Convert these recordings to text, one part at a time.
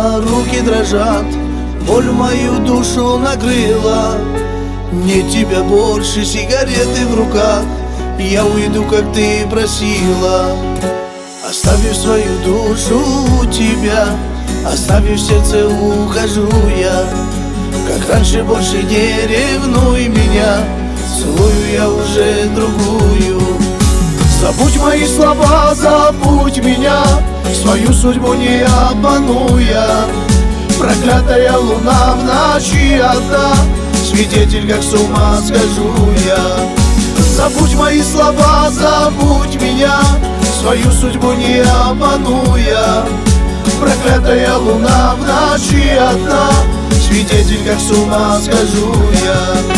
устала, руки дрожат, боль мою душу накрыла. Нет тебя больше, сигареты в руках, я уйду, как ты просила. Оставив свою душу у тебя, оставив сердце, ухожу я. Как раньше, больше не ревнуй меня, целую я уже другую. Забудь мои слова, забудь меня, свою судьбу не обмануя. Проклятая луна в ночи одна, свидетель, как с ума схожу я. Забудь мои слова, забудь меня, свою судьбу не обмануя. Проклятая луна в ночи одна, свидетель, как с ума схожу я.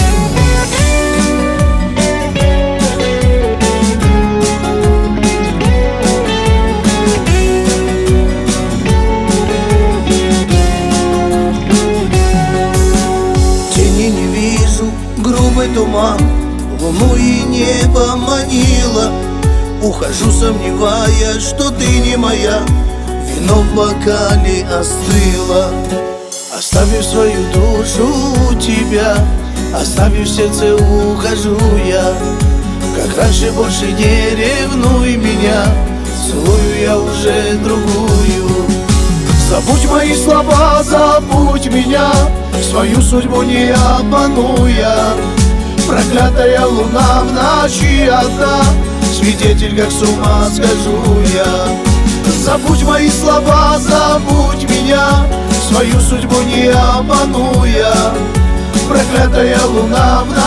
Грубый туман луну и небо манило. Ухожу, сомневаясь, что ты не моя, вино в бокале остыло. Оставив свою душу у тебя, оставив сердце, ухожу я. Как раньше, больше не ревнуй меня, целую я уже другую. Забудь мои слова, забудь меня, свою судьбу не обмануя. Проклятая луна в ночи одна, свидетель, как с ума схожу я. Забудь мои слова, забудь меня, свою судьбу не обмануя. Проклятая луна в ночи одна, свидетель, как с ума схожу я. Слов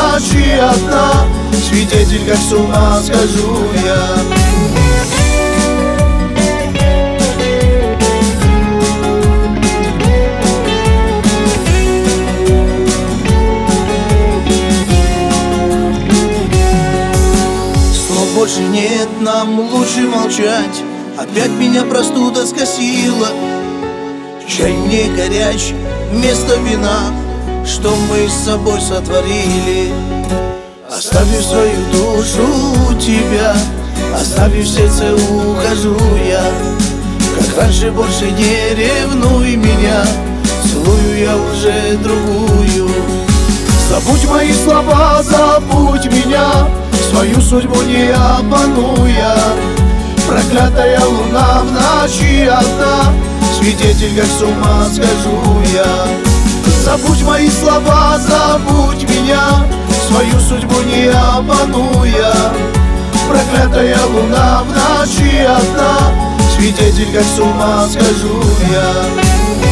больше нет, нам лучше молчать. Опять меня простуда скосила. Чай мне горячий вместо вина, что мы с собой сотворили. Оставив свою душу у тебя, оставив сердце, ухожу я. Как раньше, больше не ревнуй меня, целую я уже другую. Забудь мои слова, забудь меня, свою судьбу не обмануя. Проклятая луна в ночи одна, свидетель, как с ума схожу я. Забудь мои слова, забудь меня, свою судьбу не обмануя. Проклятая луна в ночи одна, свидетель, как с ума схожу я.